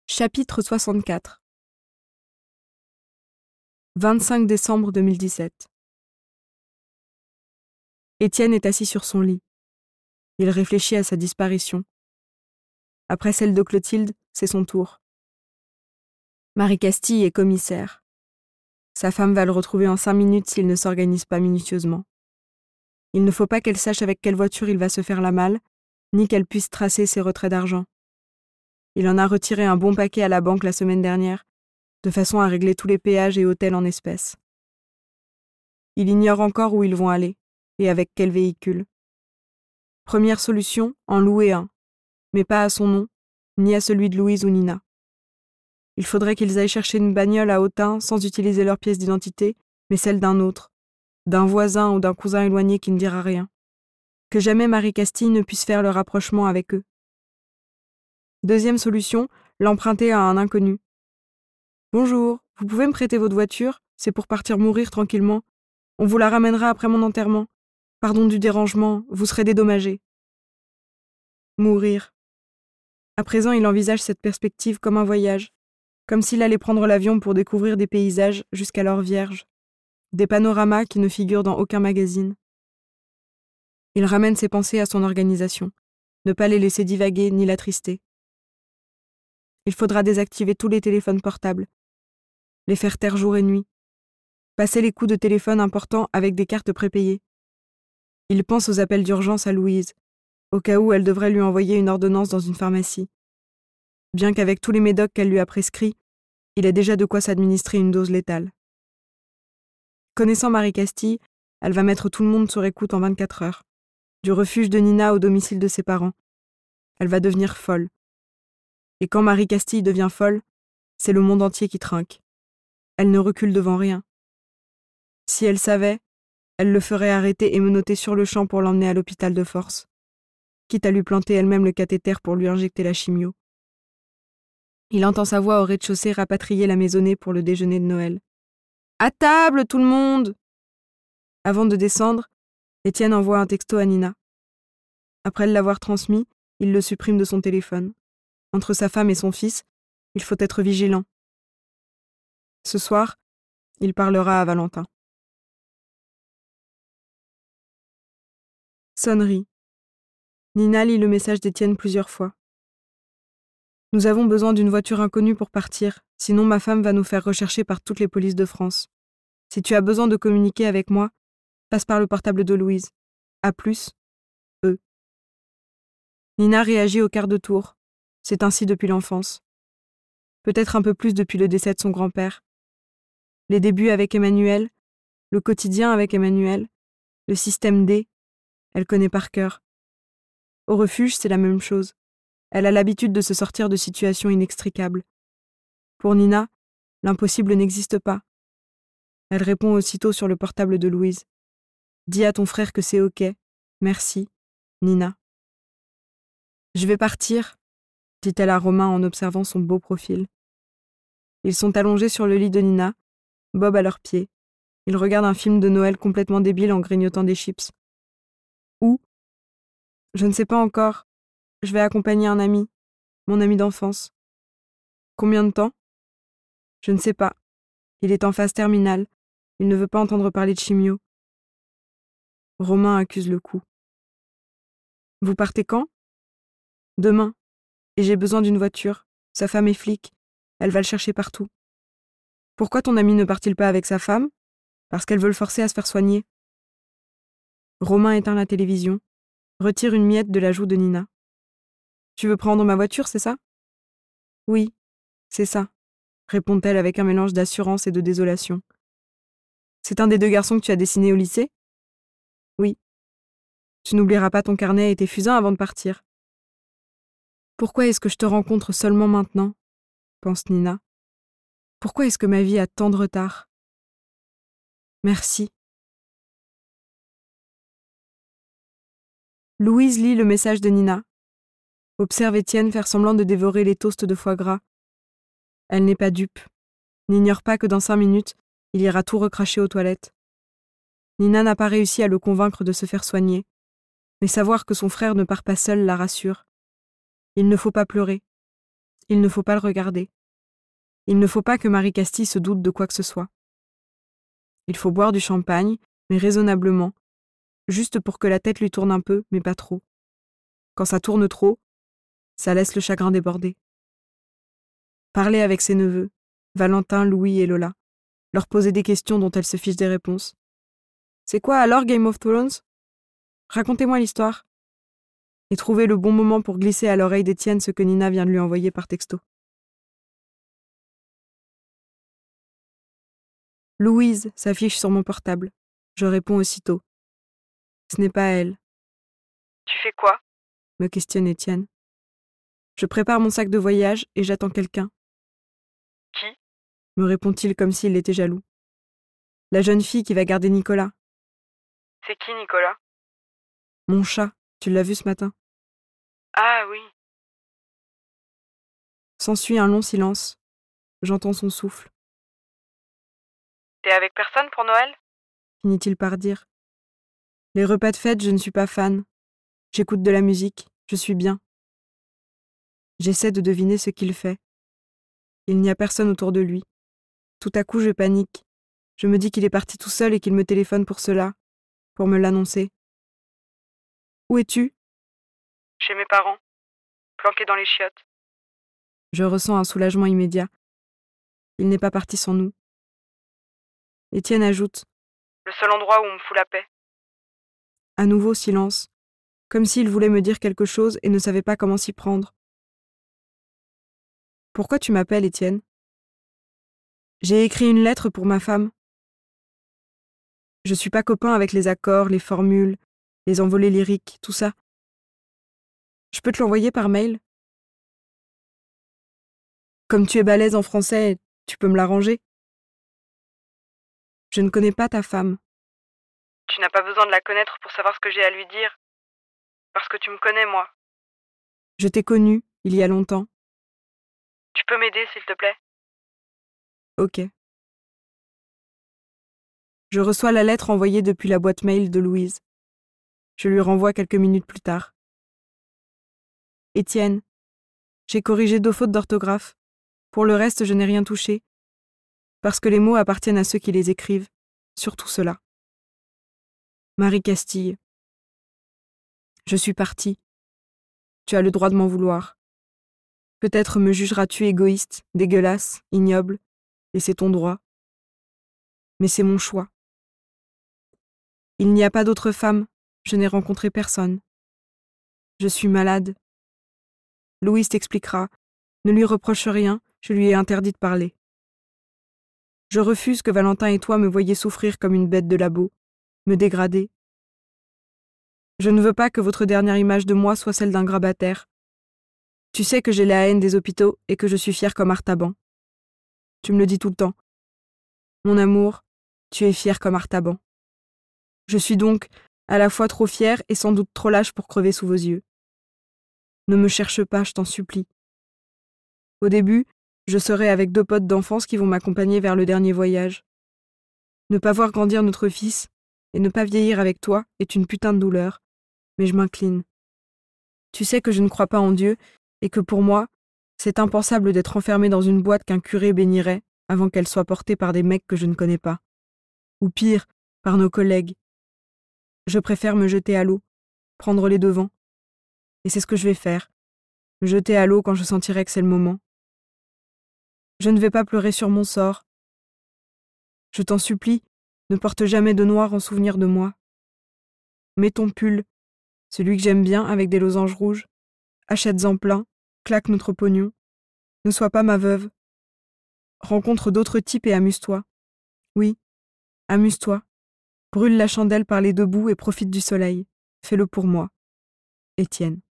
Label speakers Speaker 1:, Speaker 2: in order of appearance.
Speaker 1: Chapitre 64 25 décembre 2017 Étienne est assis sur son lit. Il réfléchit à sa disparition. Après celle de Clotilde, c'est son tour. Marie Castille est commissaire. Sa femme va le retrouver en 5 minutes s'il ne s'organise pas minutieusement. Il ne faut pas qu'elle sache avec quelle voiture il va se faire la malle, ni qu'elle puisse tracer ses retraits d'argent. Il en a retiré un bon paquet à la banque la semaine dernière, de façon à régler tous les péages et hôtels en espèces. Il ignore encore où ils vont aller, et avec quel véhicule. Première solution, en louer un, mais pas à son nom, ni à celui de Louise ou Nina. Il faudrait qu'ils aillent chercher une bagnole à Autun sans utiliser leur pièce d'identité, mais celle d'un autre, d'un voisin ou d'un cousin éloigné qui ne dira rien. Que jamais Marie Castille ne puisse faire le rapprochement avec eux. Deuxième solution, l'emprunter à un inconnu. « Bonjour, vous pouvez me prêter votre voiture ? C'est pour partir mourir tranquillement. On vous la ramènera après mon enterrement. Pardon du dérangement, vous serez dédommagé. » Mourir. À présent, il envisage cette perspective comme un voyage, comme s'il allait prendre l'avion pour découvrir des paysages jusqu'alors vierges, des panoramas qui ne figurent dans aucun magazine. Il ramène ses pensées à son organisation, ne pas les laisser divaguer ni l'attrister. Il faudra désactiver tous les téléphones portables, les faire taire jour et nuit, passer les coups de téléphone importants avec des cartes prépayées. Il pense aux appels d'urgence à Louise, au cas où elle devrait lui envoyer une ordonnance dans une pharmacie. Bien qu'avec tous les médocs qu'elle lui a prescrits, il a déjà de quoi s'administrer une dose létale. Connaissant Marie Castille, elle va mettre tout le monde sur écoute en 24 heures, du refuge de Nina au domicile de ses parents. Elle va devenir folle. Et quand Marie Castille devient folle, c'est le monde entier qui trinque. Elle ne recule devant rien. Si elle savait, elle le ferait arrêter et menotter sur le champ pour l'emmener à l'hôpital de force, quitte à lui planter elle-même le cathéter pour lui injecter la chimio. Il entend sa voix au rez-de-chaussée rapatrier la maisonnée pour le déjeuner de Noël. « À table, tout le monde !» Avant de descendre, Étienne envoie un texto à Nina. Après l'avoir transmis, il le supprime de son téléphone. Entre sa femme et son fils, il faut être vigilant. Ce soir, il parlera à Valentin. Sonnerie. Nina lit le message d'Étienne plusieurs fois. « Nous avons besoin d'une voiture inconnue pour partir, sinon ma femme va nous faire rechercher par toutes les polices de France. Si tu as besoin de communiquer avec moi, passe par le portable de Louise. A plus, eux. » Nina réagit au quart de tour. C'est ainsi depuis l'enfance. Peut-être un peu plus depuis le décès de son grand-père. Les débuts avec Emmanuel, le quotidien avec Emmanuel, le système D, elle connaît par cœur. Au refuge, c'est la même chose. Elle a l'habitude de se sortir de situations inextricables. Pour Nina, l'impossible n'existe pas. Elle répond aussitôt sur le portable de Louise. « Dis à ton frère que c'est ok. Merci, Nina. » « Je vais partir, » dit-elle à Romain en observant son beau profil. Ils sont allongés sur le lit de Nina, Bob à leurs pieds. Ils regardent un film de Noël complètement débile en grignotant des chips. Où ? Je ne sais pas encore. Je vais accompagner un ami, mon ami d'enfance. Combien de temps ? Je ne sais pas. Il est en phase terminale. Il ne veut pas entendre parler de chimio. Romain accuse le coup. Vous partez quand ? Demain. Et j'ai besoin d'une voiture. Sa femme est flic. Elle va le chercher partout. Pourquoi ton ami ne part-il pas avec sa femme ? Parce qu'elle veut le forcer à se faire soigner. Romain éteint la télévision, retire une miette de la joue de Nina. Tu veux prendre ma voiture, c'est ça ? Oui, c'est ça, répond-elle avec un mélange d'assurance et de désolation. C'est un des 2 garçons que tu as dessiné au lycée ? Oui. Tu n'oublieras pas ton carnet et tes fusains avant de partir. Pourquoi est-ce que je te rencontre seulement maintenant ? Pense Nina. Pourquoi est-ce que ma vie a tant de retard ? Merci. Louise lit le message de Nina. Observe Étienne faire semblant de dévorer les toasts de foie gras. Elle n'est pas dupe. N'ignore pas que dans 5 minutes, il ira tout recracher aux toilettes. Nina n'a pas réussi à le convaincre de se faire soigner. Mais savoir que son frère ne part pas seul la rassure. Il ne faut pas pleurer. Il ne faut pas le regarder. Il ne faut pas que Marie Castille se doute de quoi que ce soit. Il faut boire du champagne, mais raisonnablement, juste pour que la tête lui tourne un peu, mais pas trop. Quand ça tourne trop, ça laisse le chagrin déborder. Parler avec ses neveux, Valentin, Louis et Lola, leur poser des questions dont elle se fiche des réponses. C'est quoi alors Game of Thrones? Racontez-moi l'histoire. Et trouver le bon moment pour glisser à l'oreille d'Étienne ce que Nina vient de lui envoyer par texto. Louise s'affiche sur mon portable. Je réponds aussitôt. Ce n'est pas elle.
Speaker 2: Tu fais quoi?
Speaker 1: Me questionne Étienne. Je prépare mon sac de voyage et j'attends quelqu'un.
Speaker 2: Qui?
Speaker 1: Me répond-il comme s'il était jaloux. La jeune fille qui va garder Nicolas.
Speaker 2: C'est qui, Nicolas?
Speaker 1: Mon chat, tu l'as vu ce matin?
Speaker 2: Ah oui.
Speaker 1: S'ensuit un long silence. J'entends son souffle.
Speaker 2: T'es avec personne pour Noël?
Speaker 1: Finit-il par dire. Les repas de fête, je ne suis pas fan. J'écoute de la musique, je suis bien. J'essaie de deviner ce qu'il fait. Il n'y a personne autour de lui. Tout à coup, je panique. Je me dis qu'il est parti tout seul et qu'il me téléphone pour cela, pour me l'annoncer. Où es-tu?
Speaker 2: Chez mes parents. Planqué dans les chiottes.
Speaker 1: Je ressens un soulagement immédiat. Il n'est pas parti sans nous. Étienne ajoute.
Speaker 2: Le seul endroit où on me fout la paix.
Speaker 1: À nouveau silence, comme s'il voulait me dire quelque chose et ne savait pas comment s'y prendre. Pourquoi tu m'appelles, Étienne? J'ai écrit une lettre pour ma femme. Je suis pas copain avec les accords, les formules, les envolées lyriques, tout ça. Je peux te l'envoyer par mail? Comme tu es balèze en français, tu peux me l'arranger? Je ne connais pas ta femme.
Speaker 2: Tu n'as pas besoin de la connaître pour savoir ce que j'ai à lui dire. Parce que tu me connais, moi.
Speaker 1: Je t'ai connue, il y a longtemps.
Speaker 2: Tu peux m'aider, s'il te plaît?
Speaker 1: Ok. Je reçois la lettre envoyée depuis la boîte mail de Louise. Je lui renvoie quelques minutes plus tard. Étienne, j'ai corrigé 2 fautes d'orthographe. Pour le reste, je n'ai rien touché. Parce que les mots appartiennent à ceux qui les écrivent. Surtout ceux-là. Marie Castille. Je suis partie. Tu as le droit de m'en vouloir. Peut-être me jugeras-tu égoïste, dégueulasse, ignoble, et c'est ton droit. Mais c'est mon choix. Il n'y a pas d'autre femme, je n'ai rencontré personne. Je suis malade. Louise t'expliquera. Ne lui reproche rien, je lui ai interdit de parler. Je refuse que Valentin et toi me voyiez souffrir comme une bête de labo, me dégrader. Je ne veux pas que votre dernière image de moi soit celle d'un grabataire. Tu sais que j'ai la haine des hôpitaux et que je suis fière comme Artaban. Tu me le dis tout le temps. Mon amour, tu es fière comme Artaban. Je suis donc à la fois trop fière et sans doute trop lâche pour crever sous vos yeux. Ne me cherche pas, je t'en supplie. Au début, je serai avec 2 potes d'enfance qui vont m'accompagner vers le dernier voyage. Ne pas voir grandir notre fils et ne pas vieillir avec toi est une putain de douleur, mais je m'incline. Tu sais que je ne crois pas en Dieu et que pour moi, c'est impensable d'être enfermé dans une boîte qu'un curé bénirait avant qu'elle soit portée par des mecs que je ne connais pas. Ou pire, par nos collègues. Je préfère me jeter à l'eau, prendre les devants. Et c'est ce que je vais faire. Me jeter à l'eau quand je sentirai que c'est le moment. Je ne vais pas pleurer sur mon sort. Je t'en supplie, ne porte jamais de noir en souvenir de moi. Mets ton pull, celui que j'aime bien avec des losanges rouges. Achète-en plein, claque notre pognon. Ne sois pas ma veuve. Rencontre d'autres types et amuse-toi. Oui, amuse-toi. Brûle la chandelle par les 2 bouts et profite du soleil. Fais-le pour moi. Étienne.